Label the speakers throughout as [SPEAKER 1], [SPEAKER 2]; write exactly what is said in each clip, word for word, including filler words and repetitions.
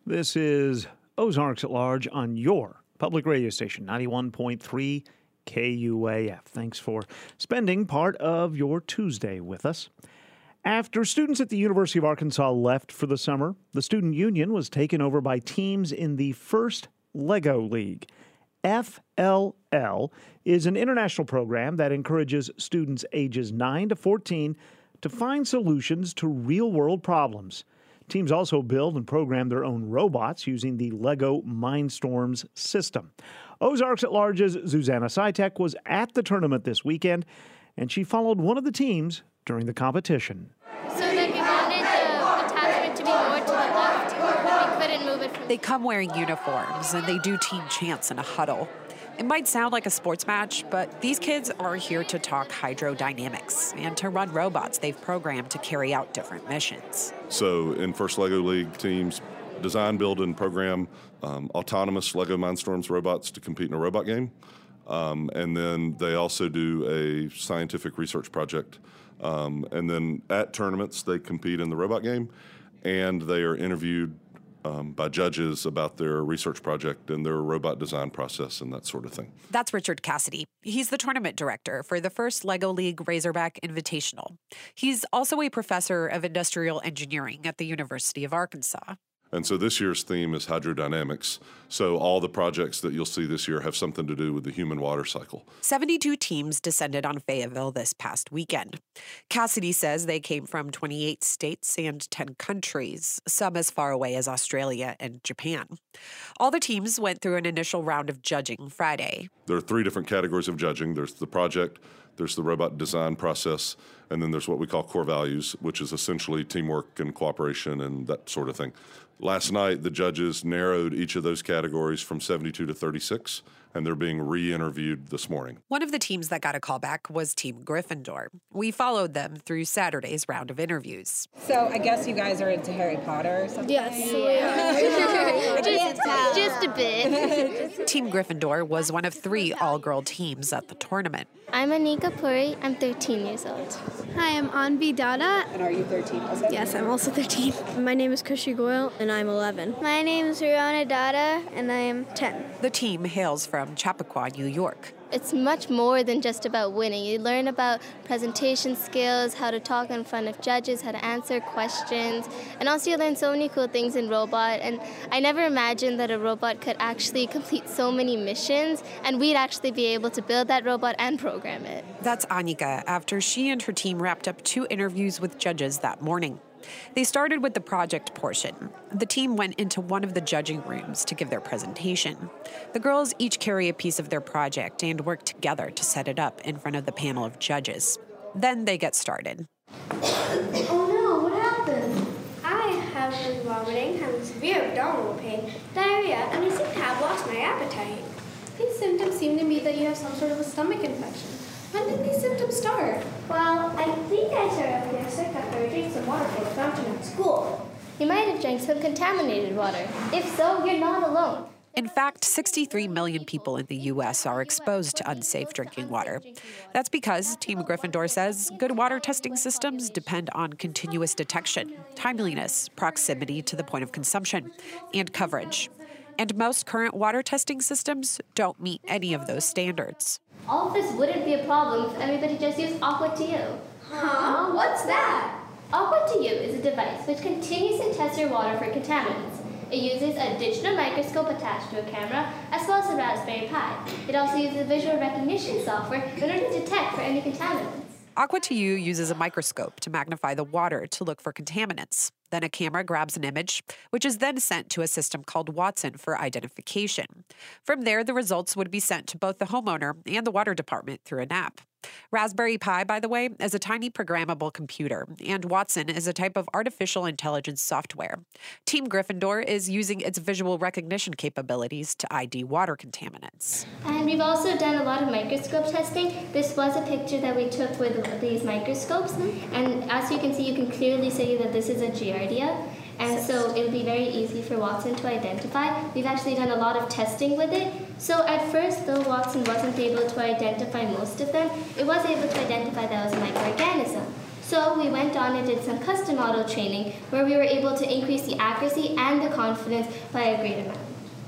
[SPEAKER 1] This is Ozarks at Large on your public radio station, ninety-one point three K U A F. Thanks for spending part of your Tuesday with us. After students at the University of Arkansas left for the summer, the student union was taken over by teams in the First Lego League. F L L is an international program that encourages students ages nine to fourteen to find solutions to real-world problems. Teams also build and program their own robots using the Lego Mindstorms system. Ozarks at Large's Susanna Sitek was at the tournament this weekend, and she followed one of the teams during the competition.
[SPEAKER 2] So then we wanted the attachment to be more to the left. We couldn't move it from
[SPEAKER 3] They come wearing uniforms, and they do team chants in a huddle. It might sound like a sports match, but these kids are here to talk hydrodynamics and to run robots they've programmed to carry out different missions.
[SPEAKER 4] So in First Lego League, teams design, build, and program um, autonomous Lego Mindstorms robots to compete in a robot game. Um, and then they also do a scientific research project. Um, and then at tournaments, they compete in the robot game, and they are interviewed Um, by judges about their research project and their robot design process and that sort of thing.
[SPEAKER 3] That's Richard Cassidy. He's the tournament director for the First Lego League Razorback Invitational. He's also a professor of industrial engineering at the University of Arkansas.
[SPEAKER 4] And so this year's theme is hydrodynamics. So all the projects that you'll see this year have something to do with the human water cycle.
[SPEAKER 3] seventy-two teams descended on Fayetteville this past weekend. Cassidy says they came from twenty-eight states and ten countries, some as far away as Australia and Japan. All the teams went through an initial round of judging Friday.
[SPEAKER 4] There are three different categories of judging. There's the project, there's the robot design process, and then there's what we call core values, which is essentially teamwork and cooperation and that sort of thing. Last night, the judges narrowed each of those categories from seventy-two to thirty-six, and they're being re-interviewed this morning.
[SPEAKER 3] One of the teams that got a callback was Team Gryffindor. We followed them through Saturday's round of interviews.
[SPEAKER 5] So I guess you guys are into Harry Potter or something?
[SPEAKER 2] Yes, yeah. just, just a bit.
[SPEAKER 3] Team Gryffindor was one of three all-girl teams at the tournament.
[SPEAKER 2] I'm Anika Puri. I'm thirteen years old.
[SPEAKER 6] Hi, I'm Anvi Dada.
[SPEAKER 5] And are you thirteen also?
[SPEAKER 6] Yes, I'm also thirteen. My name is Kushi Goyle, and I'm eleven.
[SPEAKER 2] My name is Rihanna Dada, and I am ten.
[SPEAKER 3] The team hails from Chappaqua, New York.
[SPEAKER 2] It's much more than just about winning. You learn about presentation skills, how to talk in front of judges, how to answer questions, and also you learn so many cool things in robot. And I never imagined that a robot could actually complete so many missions, and we'd actually be able to build that robot and program it.
[SPEAKER 3] That's Anika after she and her team wrapped up two interviews with judges that morning. They started with the project portion. The team went into one of the judging rooms to give their presentation. The girls each carry a piece of their project and work together to set it up in front of the panel of judges. Then they get started.
[SPEAKER 7] Oh no, what happened? I have been vomiting, having severe abdominal pain, diarrhea, and I seem to have lost my appetite. These symptoms seem to be that you have some sort of a stomach infection. When did these symptoms start? Well, I think I started feeling sick after I drank some water from the fountain at school.
[SPEAKER 2] You might have drank some contaminated water. If so, you're not alone.
[SPEAKER 3] In fact, sixty-three million people in the U S are exposed to unsafe drinking water. That's because, Team Gryffindor says, good water testing systems depend on continuous detection, timeliness, proximity to the point of consumption, and coverage. And most current water testing systems don't meet any of those standards.
[SPEAKER 2] All of this wouldn't be a problem if everybody just used Aqua to You.
[SPEAKER 7] Huh? What's that?
[SPEAKER 2] Aqua to You is a device which continuously tests your water for contaminants. It uses a digital microscope attached to a camera, as well as a Raspberry Pi. It also uses visual recognition software in order to detect for any contaminants.
[SPEAKER 3] Aqua to You uses a microscope to magnify the water to look for contaminants. Then a camera grabs an image, which is then sent to a system called Watson for identification. From there, the results would be sent to both the homeowner and the water department through an app. Raspberry Pi, by the way, is a tiny programmable computer, and Watson is a type of artificial intelligence software. Team Gryffindor is using its visual recognition capabilities to I D water contaminants.
[SPEAKER 2] And we've also done a lot of microscope testing. This was a picture that we took with these microscopes, and as you can see, you can clearly see that this is a Giardia. And so it'll be very easy for Watson to identify. We've actually done a lot of testing with it. So at first, though Watson wasn't able to identify most of them, it was able to identify that it was a microorganism. So So we went on and did some custom model training where we were able to increase the accuracy and the confidence by a great amount.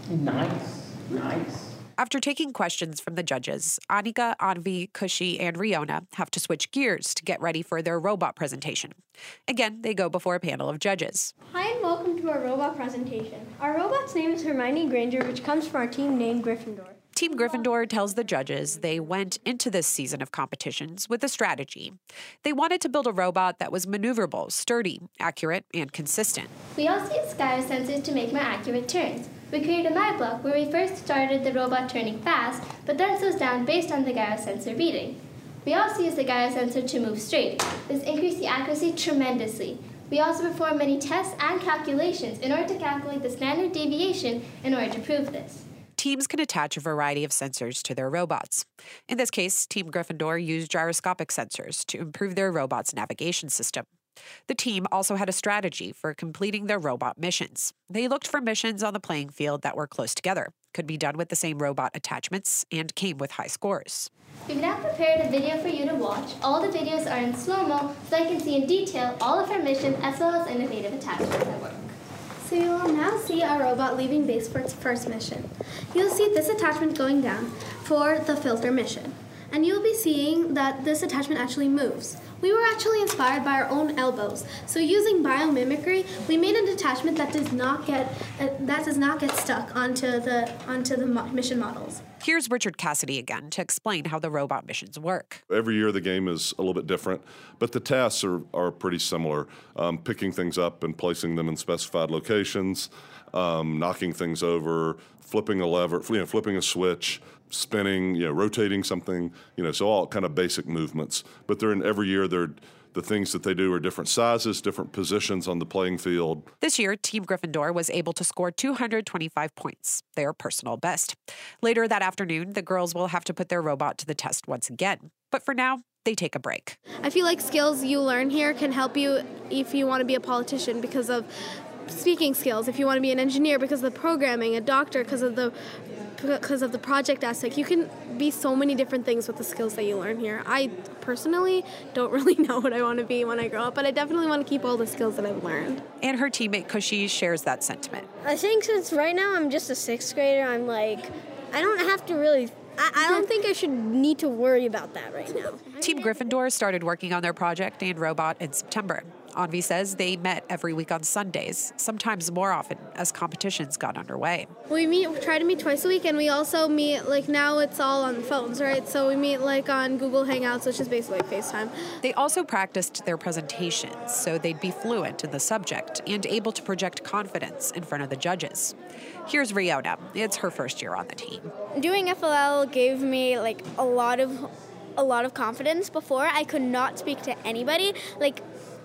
[SPEAKER 8] Nice, nice.
[SPEAKER 3] After taking questions from the judges, Anika, Anvi, Kushi, and Riona have to switch gears to get ready for their robot presentation. Again, they go before a panel of judges.
[SPEAKER 6] Hi and welcome to our robot presentation. Our robot's name is Hermione Granger, which comes from our team named Gryffindor.
[SPEAKER 3] Team Gryffindor tells the judges they went into this season of competitions with a strategy. They wanted to build a robot that was maneuverable, sturdy, accurate, and consistent.
[SPEAKER 2] We also used gyro sensors to make more accurate turns. We created a my block where we first started the robot turning fast, but then slows down based on the gyro sensor reading. We also used the gyro sensor to move straight. This increased the accuracy tremendously. We also performed many tests and calculations in order to calculate the standard deviation in order to prove this.
[SPEAKER 3] Teams can attach a variety of sensors to their robots. In this case, Team Gryffindor used gyroscopic sensors to improve their robot's navigation system. The team also had a strategy for completing their robot missions. They looked for missions on the playing field that were close together, could be done with the same robot attachments, and came with high scores.
[SPEAKER 2] We've now prepared a video for you to watch. All the videos are in slow-mo, so you can see in detail all of our missions as well as innovative attachments at work.
[SPEAKER 7] So you will now see our robot leaving base for its first mission. You'll see this attachment going down for the filter mission. And you'll be seeing that this attachment actually moves. We were actually inspired by our own elbows. So using biomimicry, we made an attachment that does not get uh, that does not get stuck onto the onto the mo- mission models.
[SPEAKER 3] Here's Richard Cassidy again to explain how the robot missions work.
[SPEAKER 4] Every year the game is a little bit different, but the tasks are, are pretty similar. Um, picking things up and placing them in specified locations, um, knocking things over, flipping a lever, you know, flipping a switch, spinning, you know, rotating something, you know, so all kind of basic movements. But they're in every year they're the things that they do are different sizes, different positions on the playing field.
[SPEAKER 3] This year, Team Gryffindor was able to score two hundred twenty-five points, their personal best. Later that afternoon, the girls will have to put their robot to the test once again. But for now, they take a break.
[SPEAKER 6] I feel like skills you learn here can help you if you want to be a politician because of speaking skills, if you want to be an engineer because of the programming, a doctor because of the because of the project aspect. You can be so many different things with the skills that you learn here. I personally don't really know what I want to be when I grow up, but I definitely want to keep all the skills that I've learned.
[SPEAKER 3] And her teammate Kushi shares that sentiment.
[SPEAKER 6] I think since right now I'm just a sixth grader, I'm like, I don't have to really, I, I don't think I should need to worry about that right now.
[SPEAKER 3] Team Gryffindor started working on their project and robot in September. Anvi says they met every week on Sundays, sometimes more often as competitions got underway.
[SPEAKER 6] We meet, we try to meet twice a week, and we also meet, like now it's all on the phones, right? So we meet like on Google Hangouts, which is basically like FaceTime.
[SPEAKER 3] They also practiced their presentations so they'd be fluent in the subject and able to project confidence in front of the judges. Here's Riona. It's her first year on the team.
[SPEAKER 7] Doing F L L gave me like a lot of a lot of confidence. Before I could not speak to anybody. Like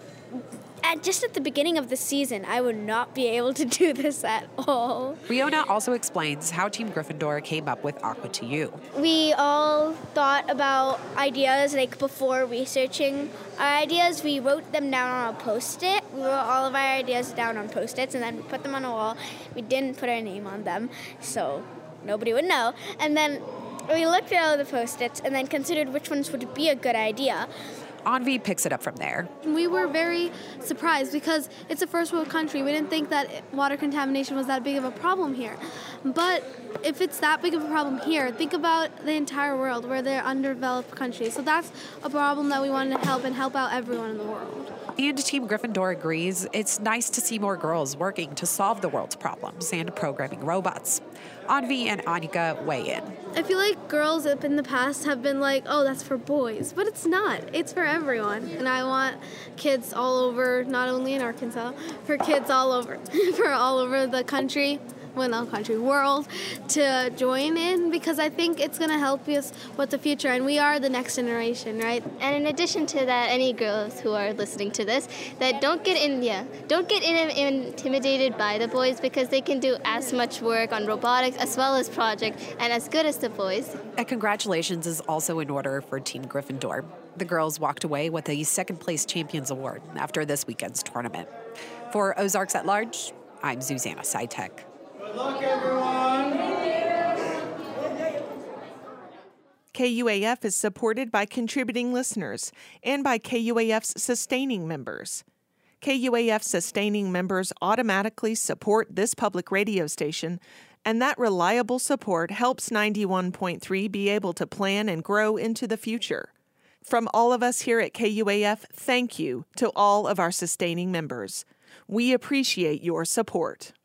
[SPEAKER 7] at just at the beginning of the season, I would not be able to do this at all.
[SPEAKER 3] Riona also explains how Team Gryffindor came up with Aqua to You.
[SPEAKER 7] We all thought about ideas like before researching our ideas. We wrote them down on a Post-it. We wrote all of our ideas down on Post-its and then we put them on a wall. We didn't put our name on them, so nobody would know. And then we looked at all the Post-its and then considered which ones would be a good idea.
[SPEAKER 3] Anvi picks it up from there.
[SPEAKER 6] We were very surprised because it's a first world country. We didn't think that water contamination was that big of a problem here. But if it's that big of a problem here, think about the entire world where they're underdeveloped countries. So that's a problem that we wanted to help and help out everyone in the world.
[SPEAKER 3] And Team Gryffindor agrees it's nice to see more girls working to solve the world's problems and programming robots. Anvi and Anika weigh in.
[SPEAKER 6] I feel like girls up in the past have been like, oh, that's for boys. But it's not. It's for everyone. And I want kids all over, not only in Arkansas, for kids all over, for all over the country, well, not country, world, to join in because I think it's going to help us with the future. And we are the next generation, right?
[SPEAKER 2] And in addition to that, any girls who are listening to this, that don't get in, yeah, don't get in, intimidated by the boys because they can do as much work on robotics as well as project and as good as the boys.
[SPEAKER 3] A congratulations is also in order for Team Gryffindor. The girls walked away with a second place champions award after this weekend's tournament. For Ozarks at Large, I'm Susanna Sitek.
[SPEAKER 8] Good luck, everyone.
[SPEAKER 9] K U A F is supported by contributing listeners and by K U A F's sustaining members. K U A F sustaining members automatically support this public radio station, and that reliable support helps ninety-one point three be able to plan and grow into the future. From all of us here at K U A F, thank you to all of our sustaining members. We appreciate your support.